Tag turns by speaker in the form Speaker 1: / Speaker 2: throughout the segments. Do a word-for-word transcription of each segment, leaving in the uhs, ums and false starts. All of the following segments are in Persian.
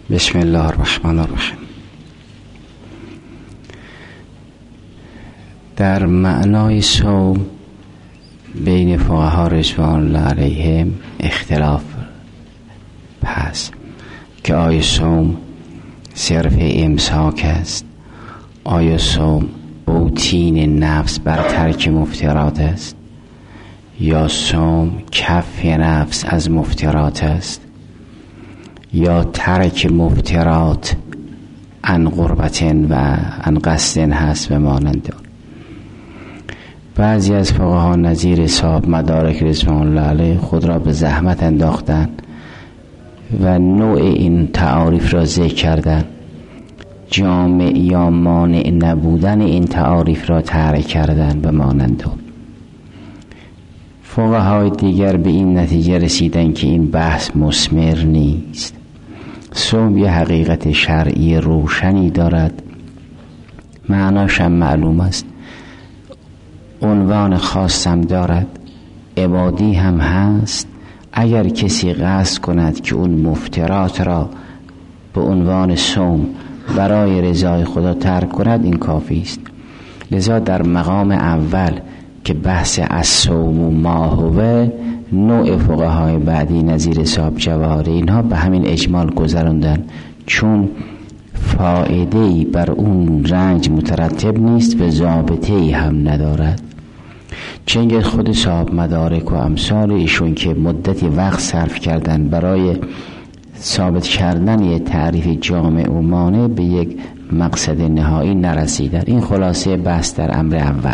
Speaker 1: بسم الله الرحمن الرحیم. در معنای صوم بین فقها رضوان الله علیهم اختلاف هست که آیا صوم صرف امساک است، آیا صوم اوتین نفس بر ترک مفترات است، یا صوم کف نفس از مفترات است، یا ترک مفترات عن قربت و عن قصد هست و مانند آن. بعضی از فقها نظیر صاحب مدارک رضوان الله علیه خود را به زحمت انداختند و نوع این تعاریف را ذکر کردند، جامع یا مانع نبودن این تعاریف را ترک کردند و مانند آن. فقهای دیگر به این نتیجه رسیدن که این بحث مثمر نیست. صوم یه حقیقت شرعی روشنی دارد، معناش هم معلوم است، عنوان خاصم دارد، عبادی هم هست. اگر کسی قصد کند که اون مفترات را به عنوان صوم برای رضای خدا ترک کند، این کافی است. لذا در مقام اول که بحث الصوم و ما هو، نوع فقهای بعدی نظیر صاحب جواهری اینها به همین اجمال گذراندن، چون فائده‌ای بر اون رنج مترتب نیست و ضابطه‌ای هم ندارد. چنگه خود صاحب مدارک و امثال ایشون که مدتی وقت صرف کردن برای ثابت کردن یک تعریف جامع و مانع، به یک مقصد نهایی نرسیدن. این خلاصه بحث در امر اول.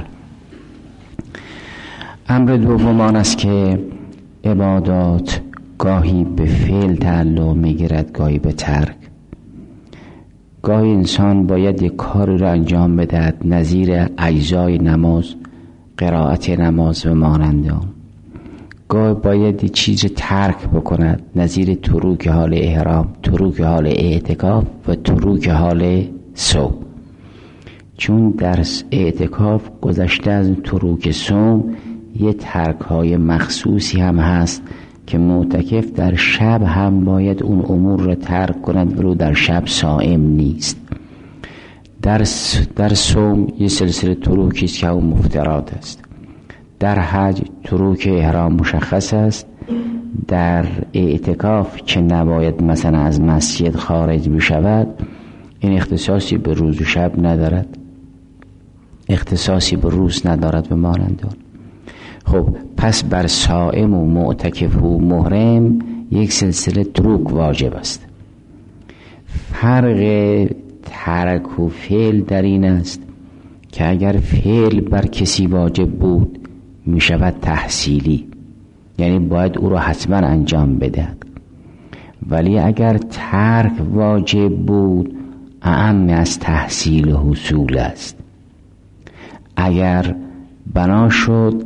Speaker 1: امر دوم آن است که عبادات گاهی به فعل تعلق میگیرد، گاهی به ترک. گاهی انسان باید یک کاری را انجام بدهد، نظیر اجزای نماز، قرائت نماز و مانند آن. گاهی باید یک چیز ترک بکند، نظیر تروک حال احرام، تروک حال اعتکاف و تروک حال صوم. چون در اعتکاف گذشته از تروک صوم یه ترک های مخصوصی هم هست که معتکف در شب هم باید اون امور را ترک کند، ولو در شب صائم نیست. در در صوم یه سلسله تروکی است که اون مفترات است. در حج تروک احرام مشخص است. در اعتکاف که نباید مثلا از مسجد خارج بشود، این اختصاصی به روز و شب ندارد، اختصاصی به روز ندارد و مانند آن. خب پس بر صائم و معتکف و محرم یک سلسله تروک واجب است. فرق ترک و فعل در این است که اگر فعل بر کسی واجب بود می شود تحصیلی، یعنی باید او را حتما انجام بدهد. ولی اگر ترک واجب بود، اعم از تحصیل و حصول است. اگر بنا شد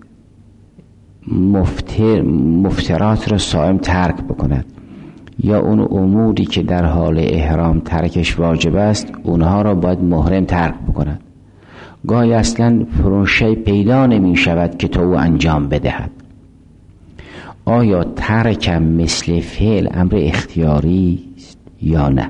Speaker 1: مفتر مفترات را صائم ترک بکند، یا اون اموری که در حال احرام ترکش واجب است، اونها را باید محرم ترک بکند. گاهی اصلا فرونشی پیدا نمی شود که تو او انجام بدهد. آیا ترکم مثل فعل امر اختیاری است یا نه؟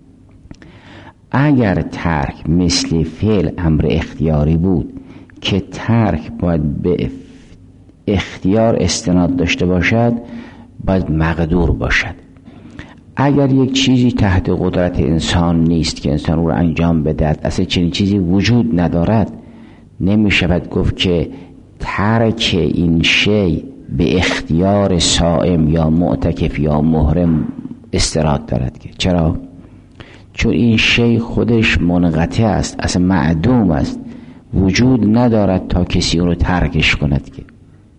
Speaker 1: اگر ترک مثل فعل امر اختیاری بود که ترک باید به اختیار استناد داشته باشد، باید مقدور باشد. اگر یک چیزی تحت قدرت انسان نیست که انسان او را انجام بدهد، اصلا چنین چیزی وجود ندارد، نمی شود گفت که ترک این شی به اختیار صائم یا معتکف یا محرم استناد دارد. که چرا؟ چون این شی خودش منقطع است، اصلا معدوم است، وجود ندارد تا کسی اون رو ترکش کند. که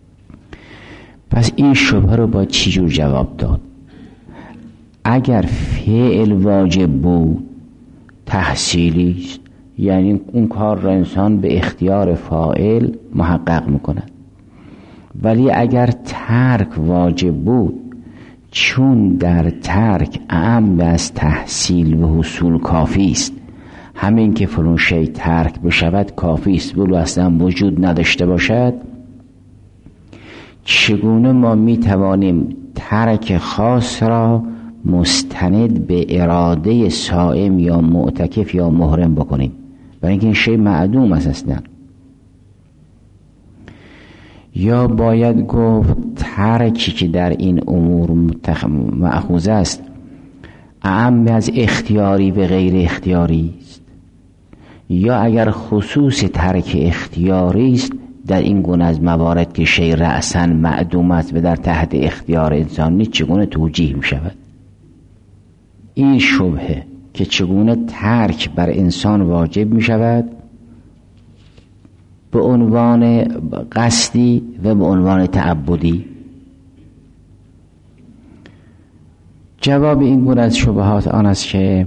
Speaker 1: پس این شبهه رو با چی جور جواب داد؟ اگر فعل واجب بود تحصیلی است، یعنی اون کار را انسان به اختیار فاعل محقق میکند. ولی اگر ترک واجب بود، چون در ترک اعم از تحصیل و حصول کافی است، همین که فلان شی ترک بشود کافی است، ولو اصلا وجود نداشته باشد، چگونه ما می توانیم ترک خاص را مستند به اراده صائم یا معتکف یا محرم بکنیم، برای اینکه این شی معدوم است اصلا. یا باید گفت ترکی که در این امور مأخوذ است اعم از اختیاری به غیر اختیاری است، یا اگر خصوص ترک اختیاری است در این گونه از موارد که شی رأساً معدوم است و در تحت اختیار انسان نیست چگونه توجیه می شود؟ این شبهه که چگونه ترک بر انسان واجب می شود به عنوان قصدی و به عنوان تعبدی. جواب این گونه از شبهات آن است که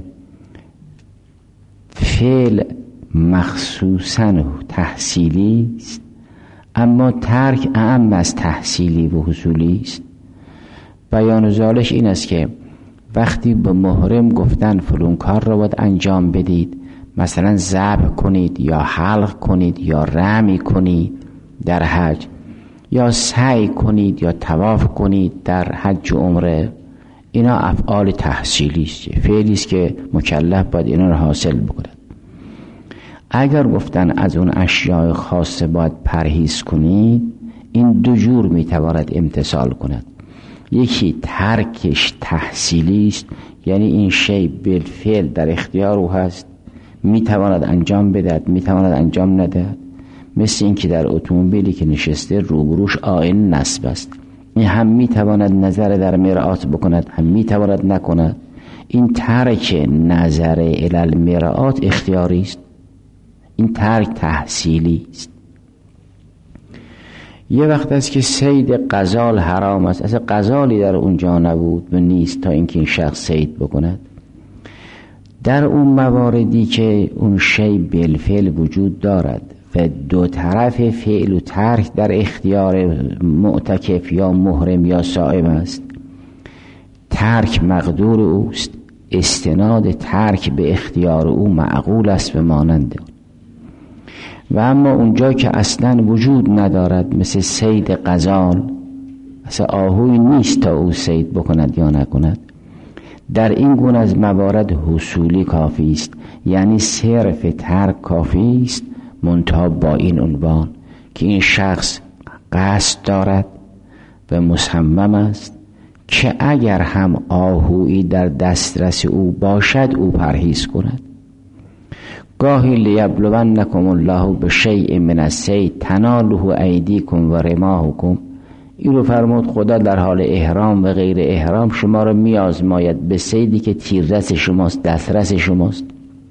Speaker 1: فعل مخصوصاً تحصیلی است، اما ترک اعم از تحصیلی و حصولی است. بیان ذالک این است که وقتی به محرم گفتن فلان کار را باید انجام بدید، مثلا ذبح کنید یا حلق کنید یا رمی کنید در حج، یا سعی کنید یا طواف کنید در حج و عمره، اینا افعال تحصیلی است، فعلی است که مکلف باید اینا را حاصل بکند. اگر گفتن از اون اشیاء خاصه باید پرهیز کنید، این دو جور میتواند امتثال کند. یکی ترکش تحصیلی است، یعنی این شی بالفعل در اختیار او هست، میتواند انجام بدهد میتواند انجام ندهد، مثل این که در اتومبیلی که نشسته روبروش آینه نصب است، این هم میتواند نظر در مرآت بکند هم میتواند نکند. این ترک نظر الی المرآت اختیاری است، این ترک تحصیلی است. یه وقت است که صید غزال حرام است، اصلا غزالی در اونجا نبود و نیست تا اینکه این شخص صید بکند. در اون مواردی که اون شی بالفعل وجود دارد و دو طرف فعل و ترک در اختیار معتکف یا محرم یا صائم است، ترک مقدور اوست، استناد ترک به اختیار او معقول است و مانند. و اما اونجا که اصلا وجود ندارد، مثل صید غزال، اصلا آهوی نیست تا او صید بکند یا نکند، در این گونه از موارد حصولی کافی است، یعنی صرف ترک کافی است، منتها با این عنوان که این شخص قصد دارد و مصمم است که اگر هم آهویی در دسترس او باشد او پرهیز کند. گاهی لیبلونکم الله بشیء من الصید تناله ایدیکم و رماحکم، این رو فرمود خدا در حال احرام و غیر احرام شما رو میازماید به صیدی که تیررس شماست، دسترس شماست.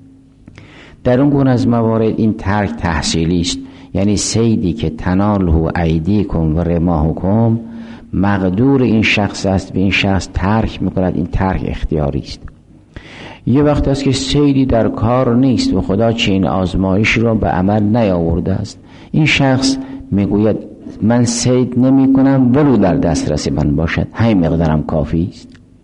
Speaker 1: در اون گونه از موارد این ترک تحصیلی است، یعنی صیدی که تناله ایدیکم و رماحکم مقدور این شخص است و این شخص ترک میکند، این ترک اختیاری است. یه وقت است که صیدی در کار نیست و خدا چنین آزمایش را به عمل نیاورده است، این شخص میگوید من صید نمی کنم ولو در دسترس من باشد، همین مقدارم کافی است.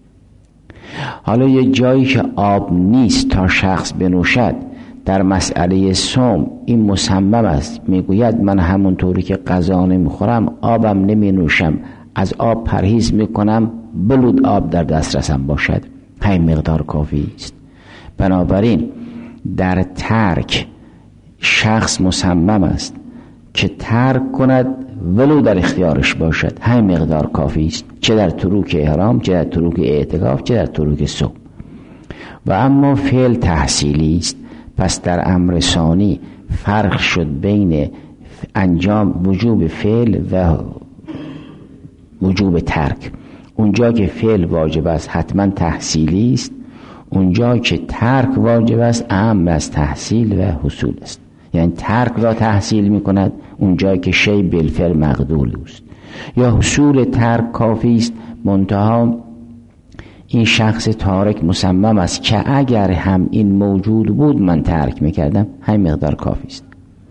Speaker 1: حالا یه جایی که آب نیست تا شخص بنوشد، در مسئله صوم این مصمم است، میگوید من همونطوری که غذا نمیخورم آبم نمی نوشم، از آب پرهیز میکنم ولو آب در دسترسم باشد، همین مقدار کافی است. بنابراین در ترک شخص مصمم است که ترک کند ولو در اختیارش باشد، همین مقدار کافی است، چه در تروک احرام، چه در تروک اعتکاف، چه در تروک صوم. و اما فعل تحصیلی است، پس در امر ثانی فرق شد بین انجام وجوب فعل و وجوب ترک. اونجا که فعل واجب است حتما تحصیلی است، اونجا که ترک واجب است اهم از تحصیل و حصول است، یعنی ترک را تحصیل می کند اونجا که شی بالفعل مقدور است، یا حصول ترک کافی است، منتها این شخص تارک مصمم است که اگر هم این موجود بود من ترک میکردم، همین مقدار کافی است.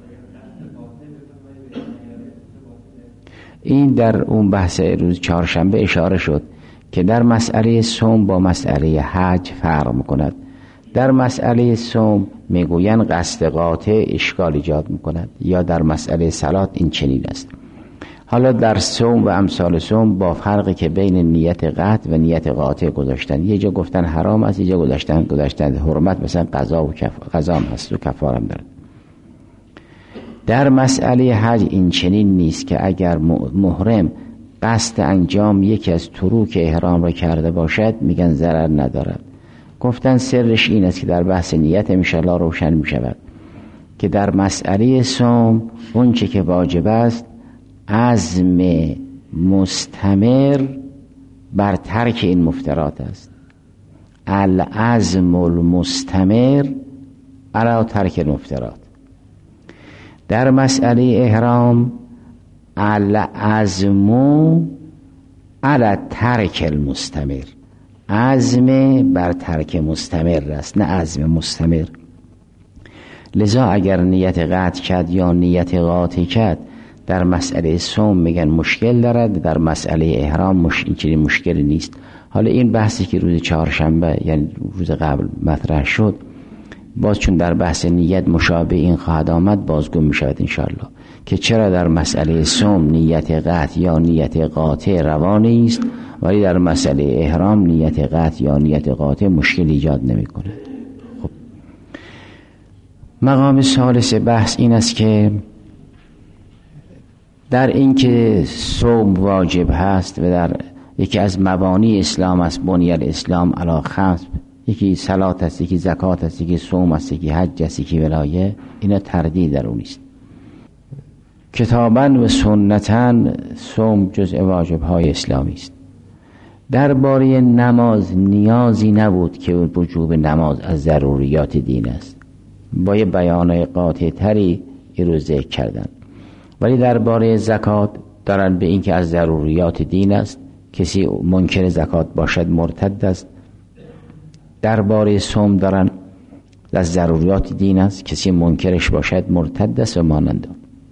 Speaker 1: این در اون بحث روز چهارشنبه اشاره شد که در مسئله صوم با مسئله حج فرق میکند. در مسئله صوم میگوین قصد قاطع اشکال ایجاد میکند، یا در مسئله صلات این چنین است. حالا در صوم و امثال صوم با فرقی که بین نیت قطع و نیت قاطع گذاشتن، یه جا گفتن حرام است، یه جا گذاشتن گذاشتن حرمت، مثلا قضا و کف... قضا هست و کفاره هم داره. در مسئله حج این چنین نیست که اگر محرم قصد انجام یکی از طرق احرام را کرده باشد میگن ضرر ندارد. گفتن سرش این است که در بحث نیت انشاءالله روشن می شود که در مسئله صوم اون چه که واجب است عزم مستمر بر ترک این مفترات است. العزم المستمر علی ترک المفترات. در مسئله احرام العزم علی ترک المستمر، عزم بر ترک مستمر است، نه عزم مستمر. لذا اگر نیت قطع کرد یا نیت قاطع کرد در مسئله صوم میگن مشکل دارد، در مسئله احرام مش... این مشکل نیست. حالا این بحثی که روز چهارشنبه یعنی روز قبل مطرح شد، باز چون در بحث نیت مشابه این خواهد آمد بازگو می شود انشاءالله که چرا در مسئله صوم نیت قطع یا نیت قاطع روا نیست ولی در مسئله احرام نیت قطع یا نیت قاطع مشکل ایجاد نمی کنه. خب مقام ثالث بحث این است که در این که صوم واجب هست و در یکی از مبانی اسلام است، بنی الاسلام علی خمس، یکی صلات است، یکی زکات است، یکی صوم است، یکی حج است، یکی ولایه، اینا تردید در اون نیست. کتاباً و سنتاً صوم جزء واجب‌های اسلامی است. درباره نماز نیازی نبود که وجوب نماز از ضروریات دین است، با یه بیان قاطع تری این رو ذکر کردن. ولی درباره زکات دارن به این که از ضروریات دین است، کسی منکر زکات باشد مرتد است. درباره صوم دارن از ضروریات دین است، کسی منکرش باشد مرتد است و مانند.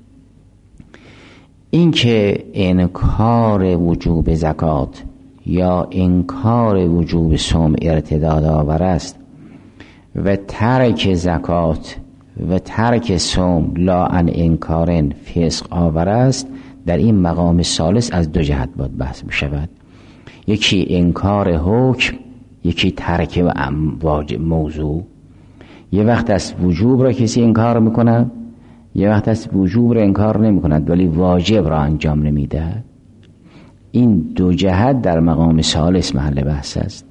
Speaker 1: این که انکار وجوب زکات یا انکار وجوب صوم ارتداد آور است و ترک زکات و ترک صوم لا ان انکارن فسق آور است، در این مقام ثالث از دو جهت باید بحث بشود. یکی انکار حکم، یکی ترک و واجب موضوع. یه وقت از وجوب را کسی انکار میکنه، یه وقت از وجوب را انکار نمیکند ولی واجب را انجام نمیده. این دو جهت در مقام ثالث محل بحث است.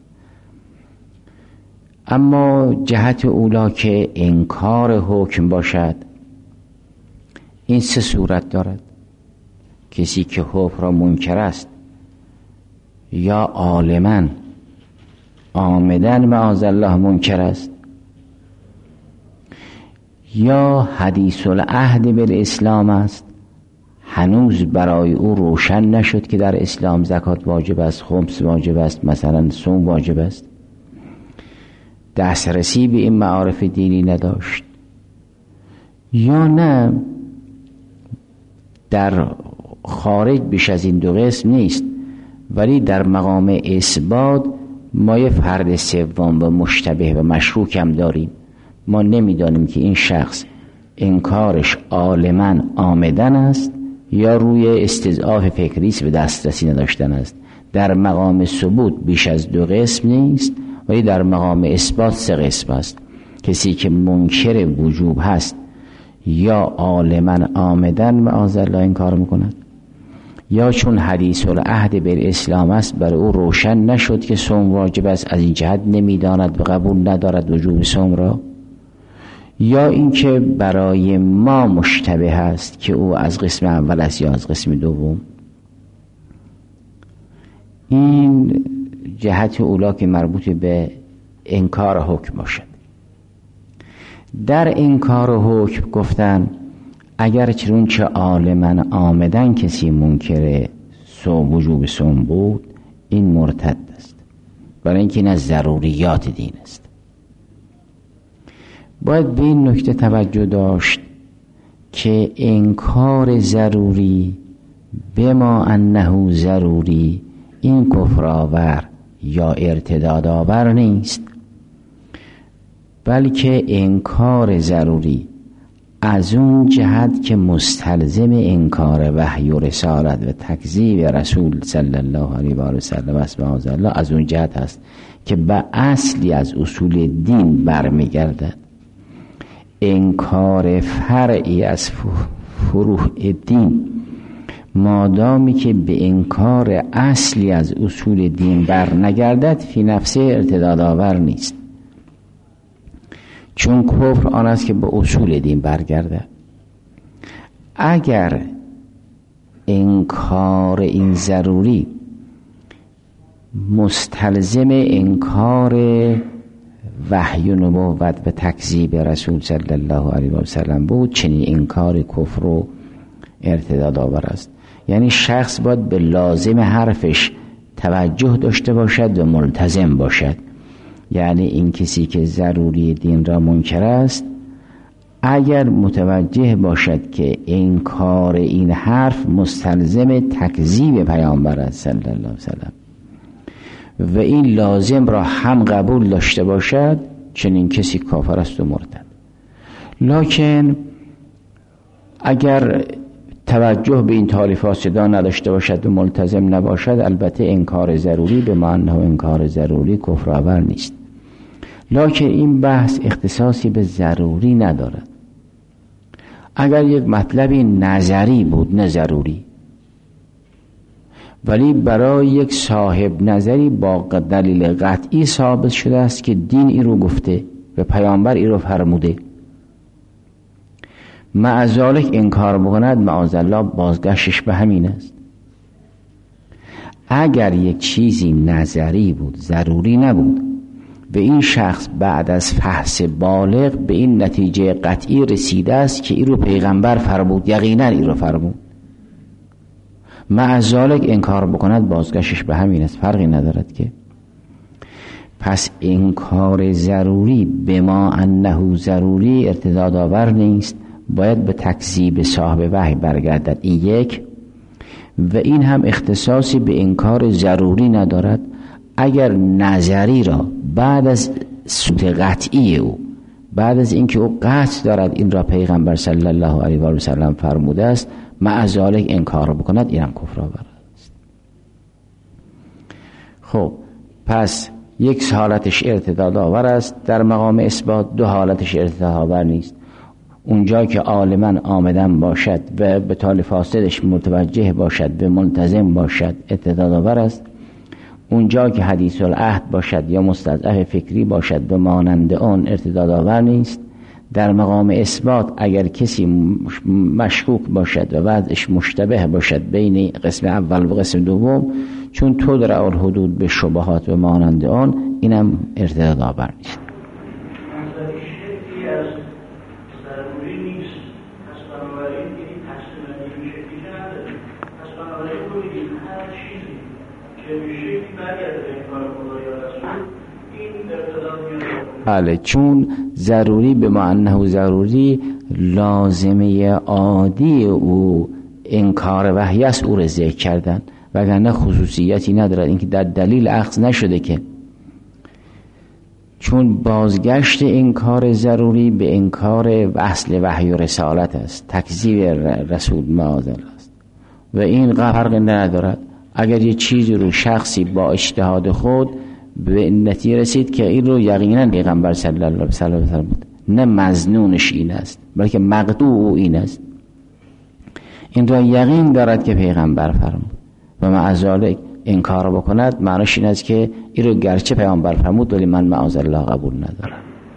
Speaker 1: اما جهت اولا که انکار حکم باشد، این سه صورت دارد. کسی که حکم را منکر است یا عالماً عامداً معاذ الله منکر است یا حدیث العهد بالاسلام است، هنوز برای او روشن نشد که در اسلام زکات واجب است، خمس واجب است، مثلا صوم واجب است، دسترسی به این معارف دینی نداشت، یا نه در خارج بیش از این دو قسم نیست ولی در مقام اثبات ما یه فرد سوم و مشتبه و مشکوک هم داریم. ما نمیدانیم که این شخص انکارش عالماً عامدن است یا روی استضعاف فکری است و دسترسی نداشتن است. در مقام ثبوت بیش از دو قسم نیست ولی در مقام اثبات سه قسم است. کسی که منکر وجوب هست یا عالماً عامدن معاذ الله این کار میکند، یا چون حدیث العهد بالاسلام است برای او روشن نشد که صوم واجب است، از این جهت نمیداند و قبول ندارد وجوب صوم را، یا اینکه برای ما مشتبه است که او از قسم اول است یا از قسم دوم. این جهت اولا که مربوط به انکار حکم باشد. در انکار حکم گفتن اگر چون چه عالماً عامداً کسی منکر صوم وجوب صوم بود این مرتد است، برای اینکه این از ضروریات دین است. باید به این نکته توجه داشت که انکار ضروری بما انه ضروری این کفر آور یا ارتداد آور نیست، بلکه انکار ضروری از اون جهت که مستلزم انکار وحی و رسالت و تکذیب رسول صلی الله علیه و سلم است معاذالله، از اون جهت است که به اصلی از اصول دین برمیگردد. انکار فرعی از فروع دین مادامی که به انکار اصلی از اصول دین بر نگردد فی نفسه ارتداد آور نیست، چون کفر آن است که به اصول دین برگردد. اگر انکار این ضروری مستلزم انکار وحی و نبوت و تکذیب رسول صلی الله علیه و سلم بود، چنین انکار کفر و ارتداد آور است. یعنی شخص باید به لازم حرفش توجه داشته باشد و ملتزم باشد. یعنی این کسی که ضروری دین را منکر است، اگر متوجه باشد که انکار این حرف مستلزم تکذیب پیامبر است صلی الله علیه و سلم و این لازم را هم قبول داشته باشد، چنین کسی کافر است و مرتد. لکن اگر توجه به این تالیفات صدا نداشته باشد و ملتزم نباشد، البته انکار ضروری به معنی انکار ضروری کفر آور نیست. لکن این بحث اختصاصی به ضروری ندارد. اگر یک مطلبی نظری بود نه ضروری، ولی برای یک صاحب نظری با دلیل قطعی ثابت شده است که دین ای رو گفته و پیامبر ای رو فرموده، معذالک انکار بکند، معاذالله بازگشتش به همین است. اگر یک چیزی نظری بود ضروری نبود و این شخص بعد از فحص بالغ به این نتیجه قطعی رسیده است که ای رو پیغمبر فرمود، یقینا ای رو فرمود، معذالک انکار بکند، بازگشتش به همین است، فرقی ندارد که. پس انکار ضروری به ما انه ضروری ارتداد آور نیست، باید به تکذیب صاحب وحی برگردد. این یک. و این هم اختصاصی به انکار ضروری ندارد. اگر نظری را بعد از ثبوت قطعی او، بعد از اینکه او قطع دارد این را پیغمبر صلی الله علیه و سلم فرموده است، معذالک انکار بکند، اینم کفر آور است. خب پس یک حالتش ارتداد آور است در مقام اثبات، دو حالتش ارتداد آور نیست. اونجا که عالما آمدن باشد و به طال فاسدش متوجه باشد و ملتزم باشد ارتداد آور است. اونجا که حدیث العهد باشد یا مستضعف فکری باشد و مانند آن ارتداد آور نیست. در مقام اثبات اگر کسی مشکوک باشد و وضعش مشتبه باشد بین قسم اول و قسم دوم، چون تدرع الحدود به شبهات و مانند آن، اینم ارتداد آور نیست. بله، چون ضروری به معنی ضروری لازمه عادی او انکار وحی است، او را ذکر کردن، وگرنه خصوصیتی ندارد. اینکه در دلیل اخذ نشده که، چون بازگشت انکار ضروری به انکار اصل وحی و رسالت است، تکذیب رسول معاذالله است و این فرق ندارد. اگر یه چیزی رو شخصی با اجتهاد خود به نتیجه رسید که این رو یقینا پیغمبر صلی الله علیه و سلم بود، نه مظنونش این است بلکه مقطوع این است، این را یقین دارد که پیغمبر فرمود و معذالک انکار بکند، معنیش این است که این رو گرچه پیغمبر فرمود ولی من معاذالله قبول ندارم.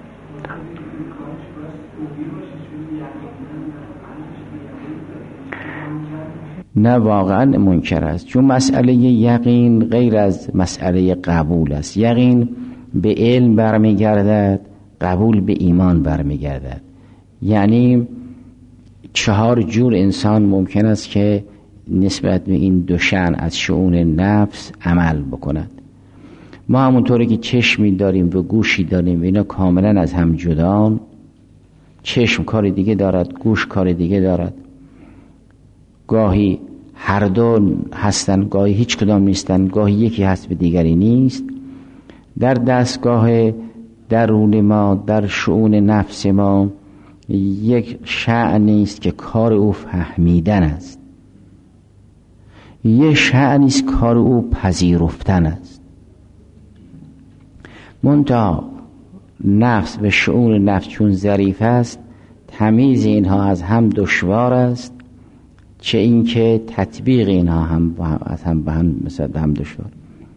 Speaker 1: نه، واقعا منکر است، چون مسئله یقین غیر از مسئله قبول است. یقین به علم برمیگردد، قبول به ایمان برمیگردد. یعنی چهار جور انسان ممکن است که نسبت به این دو شأن از شؤون نفس عمل بکند. ما همونطوری که چشمی داریم و گوشی داریم و اینا کاملا از هم جدان، چشم کار دیگه دارد، گوش کار دیگه دارد، گاهی هر دو هستن، گاهی هیچ کدام نیستن، گاهی یکی هست و دیگری نیست. در دستگاه درون ما، در شؤون نفس ما یک شأنی است که کار او فهمیدن است، یک شأنی است کار او پذیرفتن است. منتها نفس و شعور نفس چون ظریف است، تمیز اینها از هم دشوار است، چه اینکه تطبیق اینها هم از هم به هم مثل هم دشوار.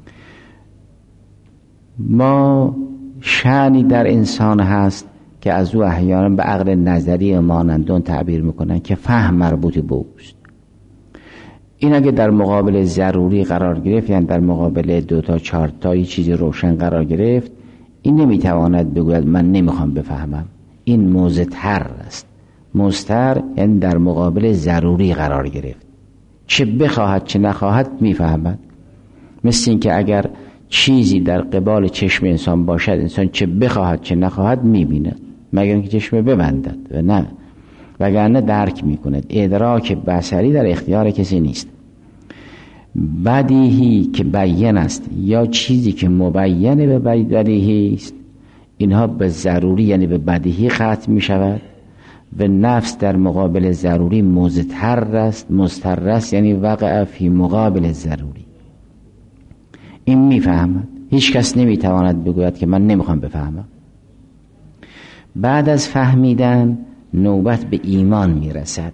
Speaker 1: ما شأنی در انسان هست که از او احیانا به عقل نظری مانندون تعبیر میکنن که فهم مربوط به اوست. این اگه در مقابل ضروری قرار گرفت، یعنی در مقابل دو تا چهار تا یه چیزی روشن قرار گرفت، این نمیتواند بگوید من نمیخوام بفهمم. این موزتر است. مستر یعنی در مقابل ضروری قرار گرفت، چه بخواهد چه نخواهد میفهمد. مثل این که اگر چیزی در قبال چشم انسان باشد، انسان چه بخواهد چه نخواهد میبیند، مگر اینکه چشم ببندد و نه وگرنه درک میکند. ادراک بصری در اختیار کسی نیست. بدیهی که بیان است یا چیزی که مبینه به بدیهی است، اینها به ضروری یعنی به بدیهی ختم میشود و نفس در مقابل ضروری مضطر است. مضطر است یعنی وقع فی مقابل ضروری. این میفهمد. هیچ کس نمیتواند بگوید که من نمیخوام بفهمم. بعد از فهمیدن نوبت به ایمان میرسد.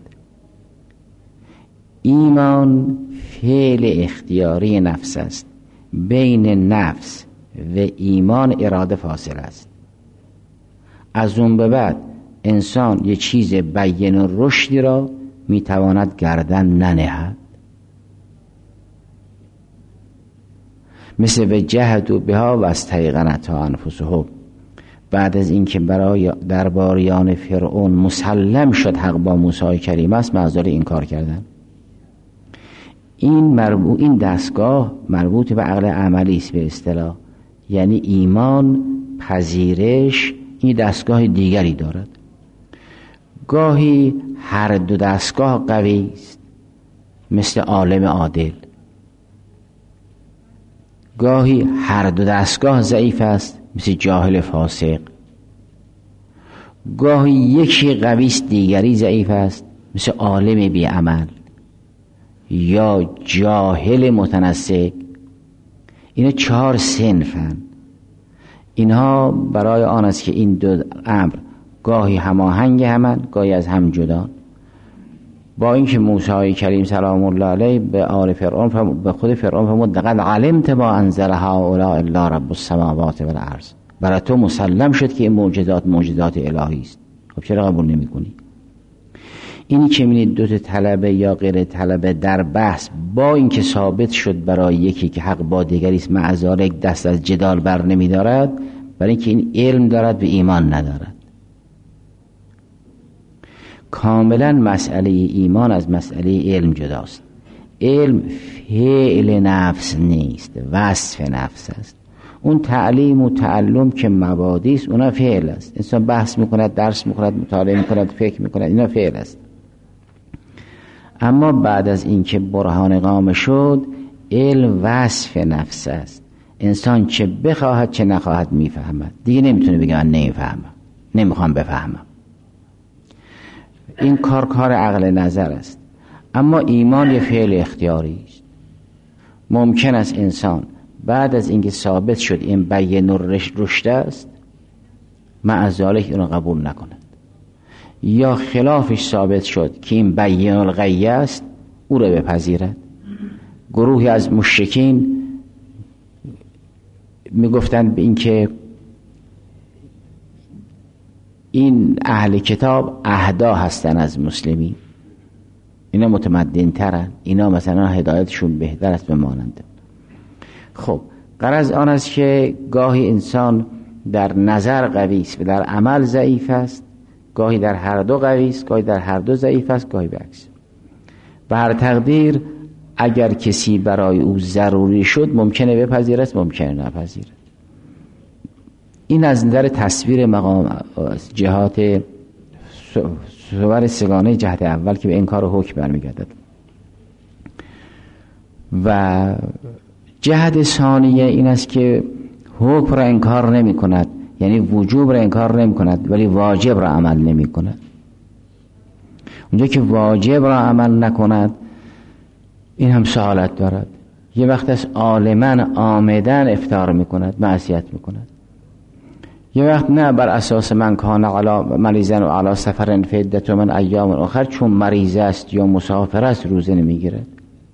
Speaker 1: ایمان فعل اختیاری نفس است. بین نفس و ایمان اراده فاصله است. از اون به بعد انسان یه چیز بیان و رشدی را میتواند گردن ننهد. مثل به جهد و بها و استیقنتها انفسهم. بعد از اینکه برای درباریان فرعون مسلم شد حق با موسی کریم است، معذار این کار کردن. این مربوط این دستگاه مربوط به عقل عملی است به اصطلاح، یعنی ایمان پذیرش این دستگاه دیگری دارد. گاهی هر دو دستگاه قوی است مثل عالم عادل، گاهی هر دو دستگاه ضعیف است مثل جاهل فاسق، گاهی یکی قوی است دیگری ضعیف است مثل عالم بی عمل یا جاهل متنسک. اینا چهار صنفن. اینها برای آن است که این دو امر گاهی هماهنگ همند، گاهی از هم جدا. با اینکه موسی کریم سلام الله علیه به آل فرعون به خود فرعون فرمود لقد علمت ما انزل هؤلاء الا رب السماوات والارض. برای تو مسلم شد که این معجزات معجزات الهی است. خب چرا قبول نمی‌کنی؟ اینی که می‌بینید دو تا طلبه یا غیر طلبه در بحث با اینکه ثابت شد برای یکی که حق با دیگری است، معذالک دست از جدال بر نمی‌دارد، برای اینکه این علم دارد و ایمان ندارد. کاملا مسئله ایمان از مسئله علم جداست. علم فعل نفس نیست، وصف نفس است. اون تعلیم و تعلم که مبادی است اونا فعل است. انسان بحث میکند، درس میکند، مطالعه میکند، فکر میکند، اینا فعل است. اما بعد از اینکه برهان قائم شد، علم وصف نفس است. انسان چه بخواهد چه نخواهد میفهمد. دیگه نمیتونه بگه من نمیفهمم، نمیخوام بفهمم. این کار کار عقل نظر است. اما ایمان یه فعل اختیاری است. ممکن است انسان بعد از اینکه ثابت شد این بیان رشد است، معذالک اینو قبول نکند، یا خلافش ثابت شد که این بیان الغی است، او را بپذیرد. گروهی از مشرکین میگفتند به این که این اهل کتاب اهدا هستن از مسلمین، اینا متمدن ترن، اینا مثلا هدایتشون بهتر است به مانند. خب غرض آن است که گاهی انسان در نظر قوی است و در عمل ضعیف است، گاهی در هر دو قوی است، گاهی در هر دو ضعیف است، گاهی برعکس. به هر تقدیر اگر کسی برای او ضروری شد ممکنه بپذیرد، ممکنه نپذیرد. این از نظر تصویر مقام جهات صور سگانه جهت اول که به انکار و حکم برمیگردد. و جهت ثانیه این است که حکم را انکار نمی کند، یعنی وجوب را انکار نمی کند ولی واجب را عمل نمی کند. اونجا که واجب را عمل نکند این هم سهالت دارد. یه وقت از عالماً عامداً افطار می کند، معصیت می کند. یه وقت نه، بر اساس من کان علی مریضن و علی سفرن فعدت من ایام آخر، چون مریض است یا مسافر است روزه نمیگیرد.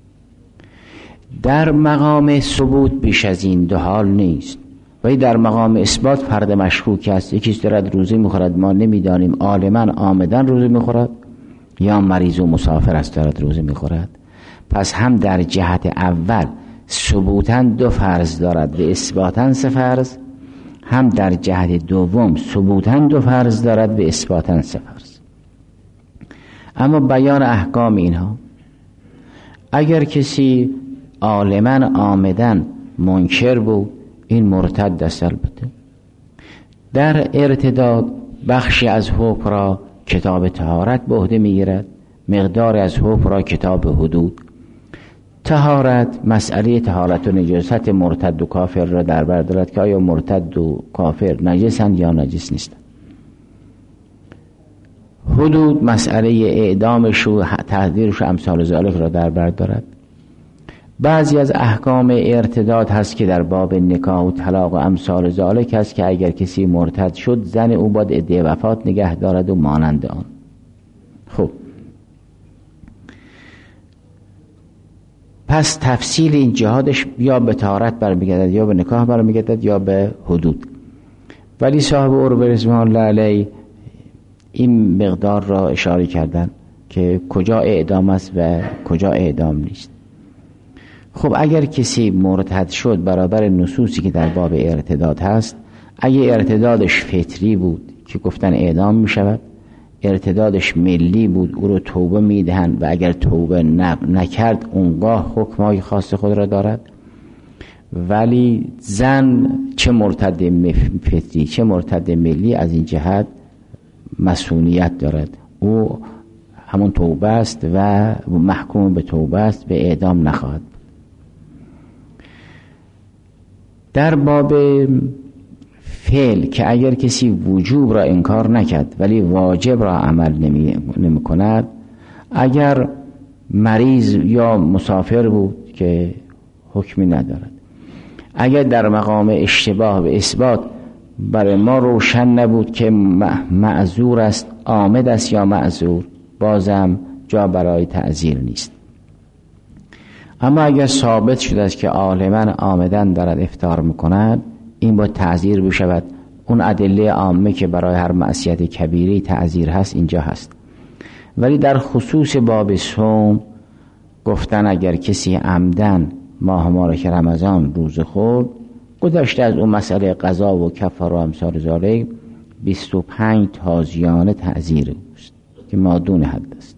Speaker 1: در مقام ثبوت بیش از این دو حال نیست، ولی در مقام اثبات فرد مشکوک است. یکیش دارد روزه میخورد، ما نمیدانیم عالماً عامداً روزه میخورد یا مریض و مسافر است دارد روزه میخورد. پس هم در جهت اول ثبوتاً دو فرض دارد و اثباتاً سه فرض، هم در جهت دوم ثبوتاً دو فرض دارد و اثباتاً سه فرض. اما بیان احکام اینها، اگر کسی عالماً عامداً منکر بود این مرتد است. البته در ارتداد بخشی از حکم را کتاب طهارت به عهده میگیرد، مقدار از حکم را کتاب حدود. طهارت، مسئله طهارت و نجاست مرتد و کافر را در بر دارد که آیا مرتد و کافر نجسند یا نجس نیستند. حدود، مسئله اعدامش و تحذیرش و امثال ذالک را در بر دارد. بعضی از احکام ارتداد هست که در باب نکاح و طلاق و امثال ذالک هست که اگر کسی مرتد شد زن او باید عده وفات نگه دارد و مانند آن. خب پس تفصیل این جهادش یا به طهارت برمیگردد یا به نکاح برمیگردد یا به حدود. ولی صاحب عروه رضوان الله علیه این مقدار را اشاره کردن که کجا اعدام است و کجا اعدام نیست. خب اگر کسی مرتد شد برابر نصوصی که در باب ارتداد هست، اگه ارتدادش فطری بود که گفتن اعدام می شود، ارتدادش ملی بود او رو توبه می دهند و اگر توبه نکرد اونگاه حکمای خاص خود را دارد. ولی زن چه مرتد فطری چه مرتد ملی از این جهت مسئولیت دارد، او همون توبه است و محکوم به توبه است، به اعدام نخواهد. در باب فعل که اگر کسی وجوب را انکار نکرد ولی واجب را عمل نمی, نمی کند، اگر مریض یا مسافر بود که حکمی ندارد، اگر در مقام اشتباه و اثبات برای ما روشن نبود که معذور است، عامد است یا معذور، بازم جا برای تعذیر نیست. اما اگر ثابت شده است که عالماً عامداً دارد افطار میکند، این با تعذیر بشود. اون ادله عامه که برای هر معصیت کبیره تعذیر هست اینجا هست. ولی در خصوص باب صوم گفتن اگر کسی عمدن ماه مبارک رمضان روزه خورد، گذشته از اون مسئله قضا و کفاره و امثال ذالک، بیست و پنج تازیانه تعذیر است که مادون حد است.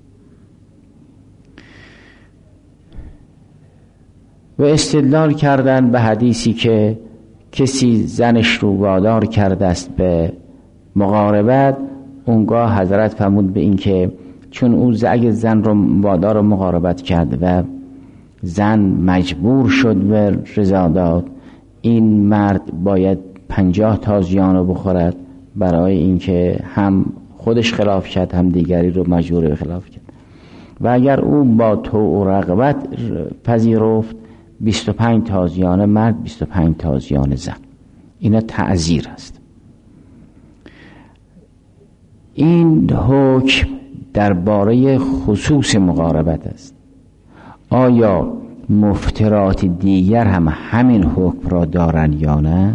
Speaker 1: و استدلال کردن به حدیثی که کسی زنش رو وادار کرده است به مقاربت، اونگاه حضرت فرمود به این که چون او اگه زن رو وادار مقاربت کرد و زن مجبور شد و رضا داد، این مرد باید پنجاه تازیان رو بخورد برای اینکه هم خودش خلاف کرد هم دیگری رو مجبور به خلاف کرد. و اگر او با طوع و رغبت پذیرفت، بیست و پنج تازیان مرد، بیست و پنج تازیان زن. اینا تعذیر است. این حکم درباره خصوص مقاربت است. آیا مفترات دیگر هم همین حکم را دارن یا نه؟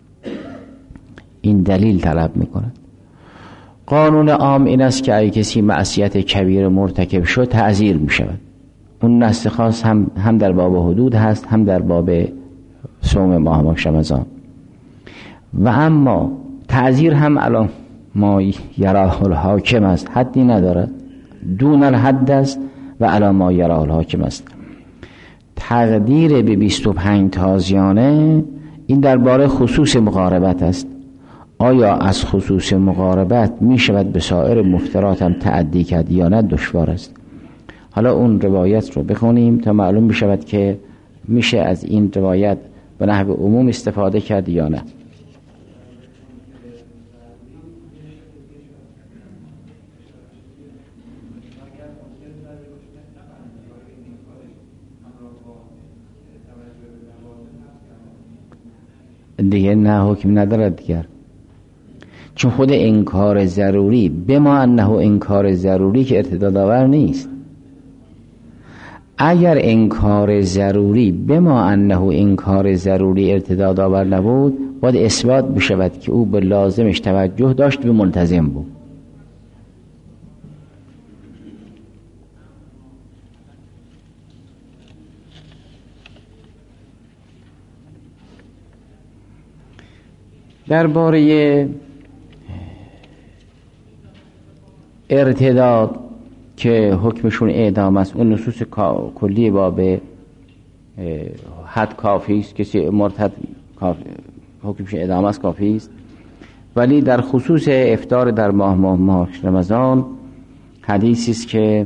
Speaker 1: این دلیل طلب میکند. قانون عام این است که اگه کسی معصیت کبیر مرتکب شد تعذیر میشود. اون نص خاص هم هم در باب حدود هست، هم در باب صوم ماه مبارک رمضان. و اما تعذیر هم الان ما یراه الحاکم است، حدی ندارد، دون الحد است و الان ما یراه الحاکم است. تقدیر به بیست و پنج تازیانه این درباره خصوص مقاربت است. آیا از خصوص مقاربت می شود به سایر مفترات هم تعدی کرد یا نه؟ دشوار است. حالا اون روایت رو بخونیم تا معلوم بشود که میشه از این روایت به نحو عموم استفاده کرد یا نه. دیگه نه حکم ندارد دیگر، چون خود انکار ضروری به ما انه انکار ضروری که ارتداد آور نیست. اگر انکار ضروری به ما انه انکار ضروری ارتداد آور نبود، باید اثبات بشود که او به لازمش توجه داشت و ملتزم بود. درباره ارتداد که حکمشون اعدام است، اون نصوص کلی باب حد کافی است، کسی مرتد حکمش اعدام است کافی است. ولی در خصوص افطار در ماه ماه, ماه رمضان حدیثی است که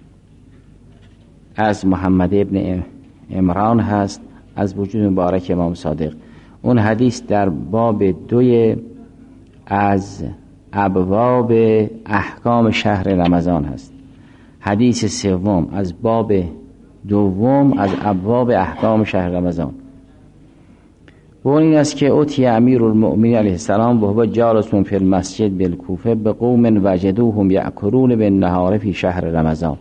Speaker 1: از محمد ابن عمران هست از وجود مبارک امام صادق. اون حدیث در باب دوی از ابواب احکام شهر رمضان هست. حدیث سوم از باب دوم از ابواب احکام شهر رمضان. و اون این است که اوتی امیر المؤمنین علیه السلام و هو جالس فی المسجد بالکوفه بقوم وجدوهم یأکلون بالنهار فی شهر رمضان،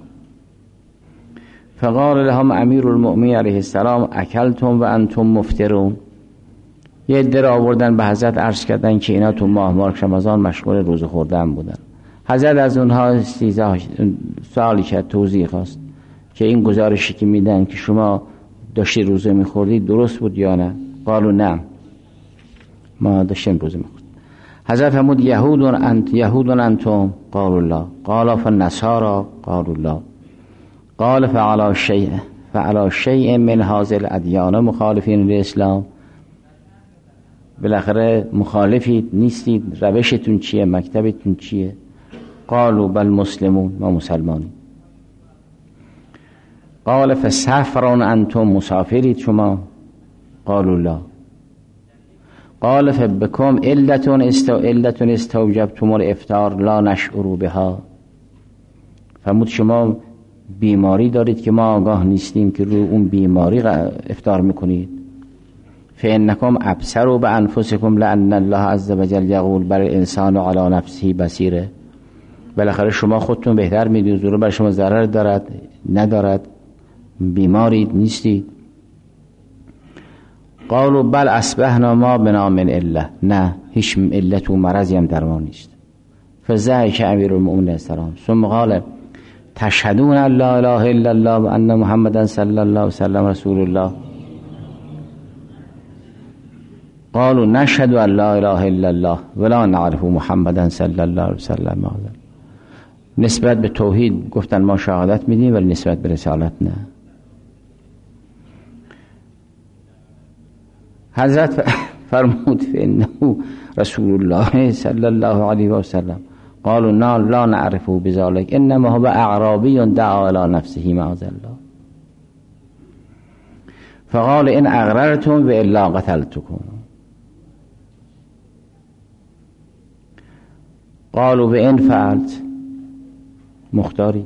Speaker 1: فقال لهم امیر المؤمنین علیه السلام اکلتم و انتم مفطرون. یه عده را آوردن به حضرت عرض کردن که اینا تو ماه مبارک رمضان مشغول روزه خوردن بودن. حضرت از اونها سوالی کرد، توضیح خواست که این گزارشی که میدن که شما داشتی روزه میخوردید درست بود یا نه؟ قالوا نه، ما داشتیم روزه میخوردیم. حضرت فرمود یهودون انت یهودون انتم؟ قالوا لا. قال فالنصارى؟ قالوا لا. قال فعلى شیء فعلى شیء من هذه الادیان مخالفین للاسلام؟ بالاخره مخالفید نیستید؟ روشتون چیه؟ مکتبتون چیه؟ قالوا بل مسلمون، ما مسلمانیم. قال فسافرون انتم؟ مسافرید شما؟ قالوا لا. قال فبكم علتون استو علتون استوجبتم الافطار لا نشعر بها؟ فرمود شما بیماری دارید که ما آگاه نیستیم که روی اون بیماری افطار میکنید. فانکم ابصروا بانفسکم لان الله عز وجل یقول بر الانسان علی نفسه بصیره. بالاخره شما خودتون بهتر میدونید ضرور بر شما ضرر دارد ندارد، بیمارید نیستید. قالوا بل اصبحنا ما بنا من الا، نه هیچ علت و مرضی هم در ما نیست. فذاک امیر المؤمنین السلام ثم قال تشهدون ان لا اله الا الله و ان محمدا صلی الله علیه وسلم رسول الله؟ قالوا نشهد ان لا اله الا الله ولا نعرف محمدا صلی الله علیه وسلم. نسبت به توحید گفتن ما شهادت میدیم ولی نسبت به رسالت نه. حضرت فرمود فانه رسول الله صلی الله علیه و سلم. قالوا لا لا نعرفه بذلك انما هو اعرابی دعا الى نفسه معاذ الله. فقال ان اقررتم والا قتلتكم. قالوا بان فعلت، مختاری.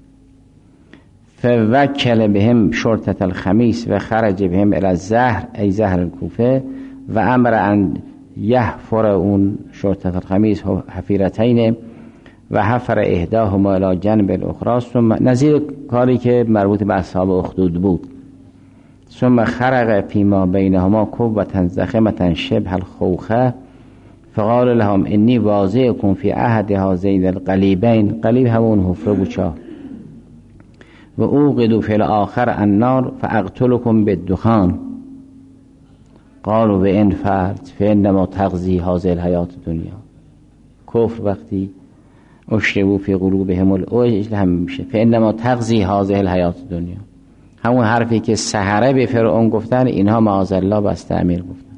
Speaker 1: فوکل بهم شرطة الخمیس و خرج بهم الى الزهر ای زهر الکوفه و امر ان یحفر اون شرطة الخمیس حفیرتین و حفر احداهما الى جنب الاخرى، ثم نظیر کاری که مربوط به اصحاب اخدود بود. ثم خرق فيما بینهما کوبة زخمة شبه الخوخه فقال لهم انی واضعکم فی احد هذین القلیبین، قلیب همون حفره و چاه، و اوقدوا فی الاخر النار فاقتلکم بالدخان. قالوا بان فعلت فانما تغذی هذه الحیات الدنیا. کفر وقتی اشربوا فی قلوبهم العجل هم میشه فانما تغذی هذه الحیات الدنیا. همون حرفی که سحره به فرعون گفتن اینها معاذ الله بسته امیر گفتن.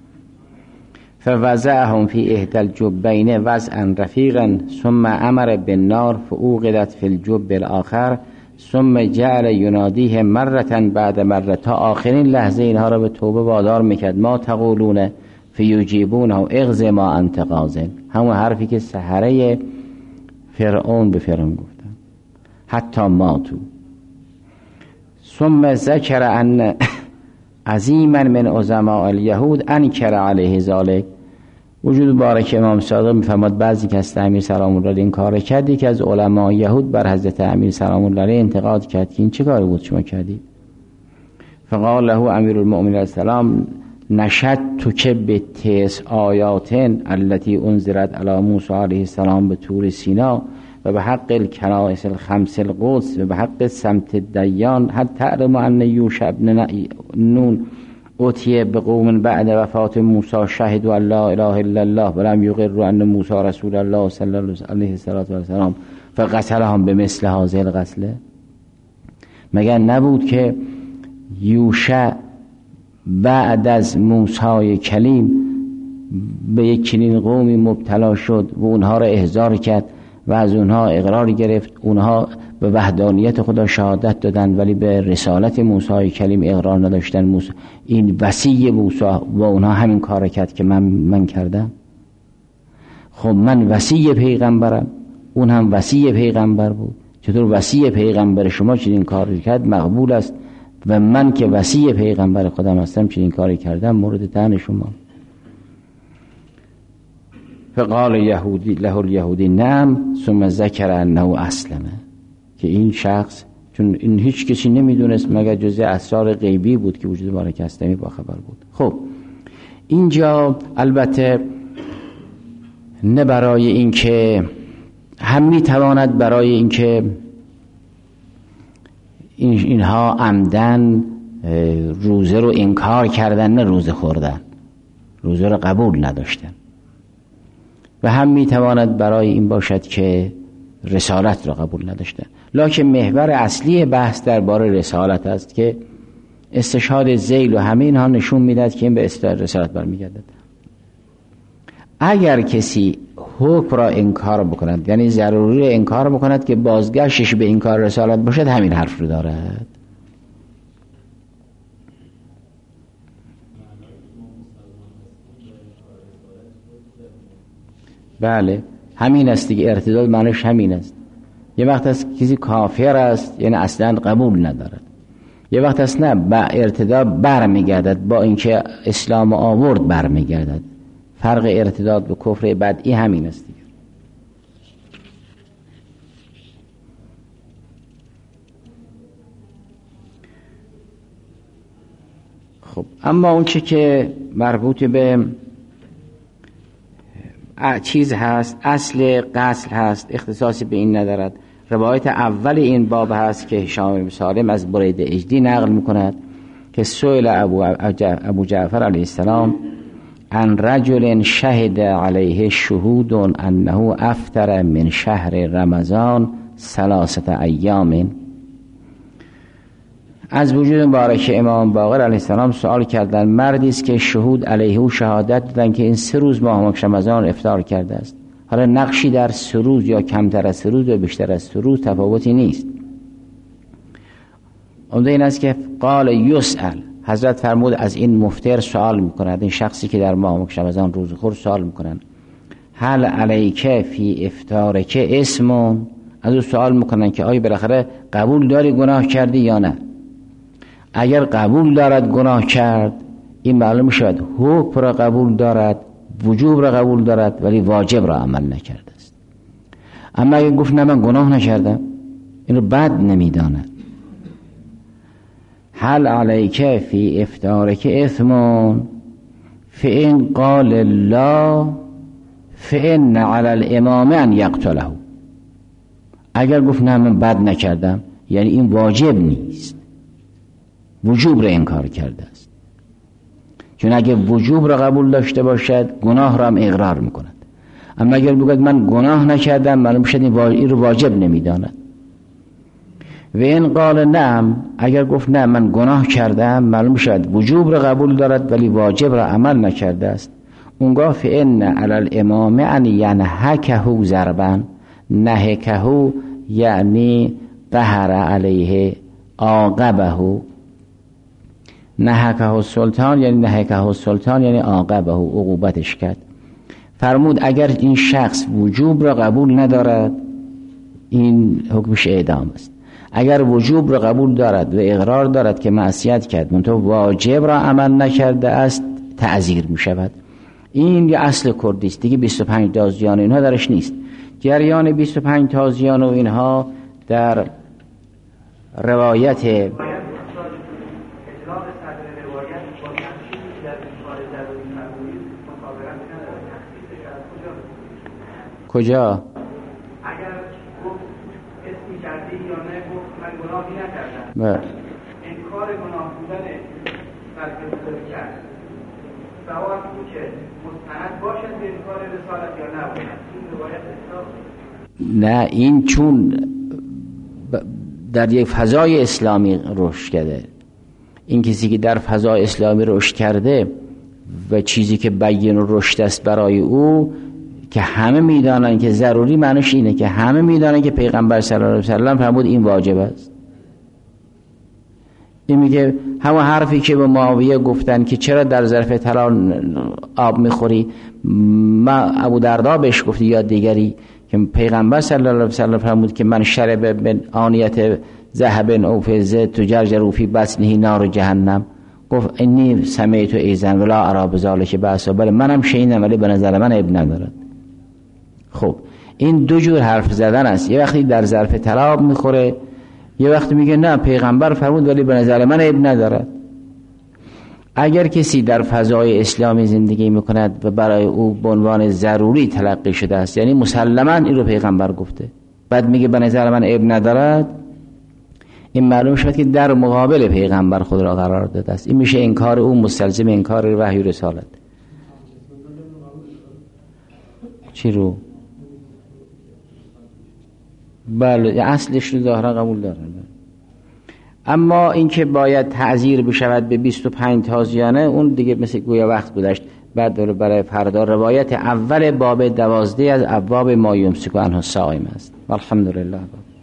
Speaker 1: فوضعهم فی احدى الجبین وضعا رفیقا ثم امر بالنار فاوقدت فی الجب الاخر ثم جعل ینادیه مرة بعد مرة، تا آخرین لحظه اینها را به توبه وادار میکرد. ما تقولون فیجیبونه اغز ما انت غازن، همون حرفی که سحره فرعون به فرعون گفتن. حتی ماتو. ثم ذکر ان عظیما من عظماء الیهود انکر علیه ذلک. وجود بارک امام صادق میفرماد بعضی که از امیر سلام الله علیه این کار کردی که از علماء یهود بر حضرت امیر سلام الله علیه انتقاد کرد که این چه کاری بود شما کردید؟ فقال له امیر المؤمنین علیه السلام نشدتک بتسع آیات التي انزلت علی موسی علیه السلام به طور سینا و به حق الکنائس الخمس القدس و به حق سمت الدیان حتی تعلم ان یوشع بن نون اوتیه به قوم بعد وفات موسی شهد و لا اله الا الله ولم یقروا ان موسی رسول الله صلی الله علیه و سلم فقتلهم بمثل هذه القتله. مگر نبود که یوشع بعد از موسی کلیم به یک چنین قومی مبتلا شد و اونها را احضار کرد و از اونها اقرار گرفت، اونها به وحدانیت خدا شهادت دادن ولی به رسالت موسی کلیم اقرار نداشتن. موسی این وصی موسی و اونها همین کار کرد که من من کردم. خب من وصی پیغمبرم، اون هم وصی پیغمبر بود، چطور وصی پیغمبر شما چنین کاری کرد مقبول است و من که وصی پیغمبر خودم هستم چنین کاری کردم مورد طعن شما؟ فقال یهودی له الیهودی نعم ثم ذکر انه اسلمه، که این شخص چون این هیچ کسی نمیدونست مگر جزء اسرار غیبی بود که وجود بارک اسلامی با خبر بود. خب اینجا البته نه برای اینکه هم میتواند برای اینکه این اینها عمدن روزه رو انکار کردن نه روزه خوردن، روزه رو قبول نداشتن، و هم میتواند برای این باشد که رسالت را قبول نداشتن. لکن محور اصلی بحث درباره رسالت است که استشهاد ذیل و همه اینها نشون میدهد که این به رسالت برمیگردد. اگر کسی حکم را انکار بکند، یعنی ضروری انکار بکند که بازگشتش به انکار رسالت باشد، همین حرف رو دارد. بله همین است دیگه، ارتداد معنیش همین است. یه وقت است کسی کافر است یعنی اصلا قبول ندارد، یه وقت است نه با ارتداد برمیگردد، با اینکه اسلام آورد برمیگردد. فرق ارتداد و کفر بدعی همین است دیگه. خب اما اون چه که مربوط به چیز هست، اصل قتل هست، اختصاصی به این ندارد. روایت اول این باب هست که هشام بن سالم از برید اجدی نقل میکند که سئل ابو ابو جعفر علیه السلام عن رجل شهد علیه شهود انه افطر من شهر رمضان ثلاثه ایام. از وجود مبارک امام باقر علیه السلام سوال کردن، مردی است که شهود علیه او شهادت دادن که این سه روز ماه رمضان افطار کرده است. حالا نقشی در سه روز یا کمتر از سه روز یا بیشتر از سه روز تفاوتی نیست. عمده این است که قال یسأل، حضرت فرمود از این مفطر سوال میکند، این شخصی که در ماه رمضان روزه خور سوال میکنن، هل علیک فی افطارک اسم، از او سوال میکنن که آیا بالاخره قبول داری گناه کردی یا نه. اگر قبول دارد گناه کرد، این معلوم شد حکم را قبول دارد، وجوب را قبول دارد ولی واجب را عمل نکرده است. اما اگر گفت نه من گناه نکردم، این رو بد نمیداند. هل علیک فی افطارک اثم فإن قال لا فإن علی الامام ان یقتله. اگر گفت نه من بد نکردم، یعنی این واجب نیست، وجوب را انکار کرده است. چون اگه وجوب را قبول داشته باشد گناه را هم اقرار میکند. اما اگر بگوید من گناه نکردم، معلوم شد این رو واجب نمیداند. و این قال نعم، اگر گفت نه من گناه کردم، معلوم شد وجوب را قبول دارد ولی واجب را عمل نکرده است. اونگاه فإن علی الامام ان ینهکه ضربا، نهکه یعنی قهر علیه، عاقبه. نهکه السلطان یعنی نهکه السلطان یعنی عاقبه، عقوبتش کرد. فرمود اگر این شخص وجوب را قبول ندارد، این حکمش اعدام است. اگر وجوب را قبول دارد و اقرار دارد که معصیت کرد منتها واجب را عمل نکرده است تعزیر می شود. این یه اصل کردی است دیگه. بیست و پنج تازیان اینها درش نیست. جریان بیست و پنج تازیان و اینها در روایت کجا؟
Speaker 2: اگر گفت اسمی کردی یا نه گفت من گناهی نکردم
Speaker 1: بله
Speaker 2: انکار گناه بودن برگزاری کرد سوال بود که مستند باشد به انکار رسالت یا نباشد. این روایت اصلاح
Speaker 1: نه، این چون در یک فضای اسلامی رشد کرده، این کسی که در فضای اسلامی رشد کرده و چیزی که بیان و رشد است برای او که همه میدانن که ضروری، معنیش اینه که همه میدانن که پیغمبر صلی الله علیه و سلم فرمود این واجب است. این میگه همون حرفی که به معاویه گفتن که چرا در ظرف طلا آب میخوری، ما ابو درداء بهش گفت یا دیگری که پیغمبر صلی الله علیه و سلم فرمود که من شرب من آنیت ذهب او فضه تجرجر فی بطنه نار جهنم، گفت انی سمیت ایذن ولا ارى بذلک بأسا، بله منم شنیدم ولی به نظر من عیب ندارد. خب این دو جور حرف زدن است. یه وقتی در ظرف طلا میخوره، یه وقتی میگه نه پیغمبر فرمود ولی به نظر من عیب ندارد. اگر کسی در فضای اسلامی زندگی میکند و برای او به عنوان ضروری تلقی شده است، یعنی مسلما این رو پیغمبر گفته، بعد میگه به نظر من عیب ندارد، این معلوم شد که در مقابل پیغمبر خود را قرار داده است. این میشه انکار او مستلزم انکار وحی و رسالت. چی رو؟ بله اصلش رو ظاهرا قبول دارن، اما اینکه باید تعزیر بشود به بیست و پنج تازیانه اون دیگه مثل گویا وقت گذشت. بعد برای فردا روایت اول باب دوازده از ابواب ما یمسک عنه الصائم است. الحمدلله.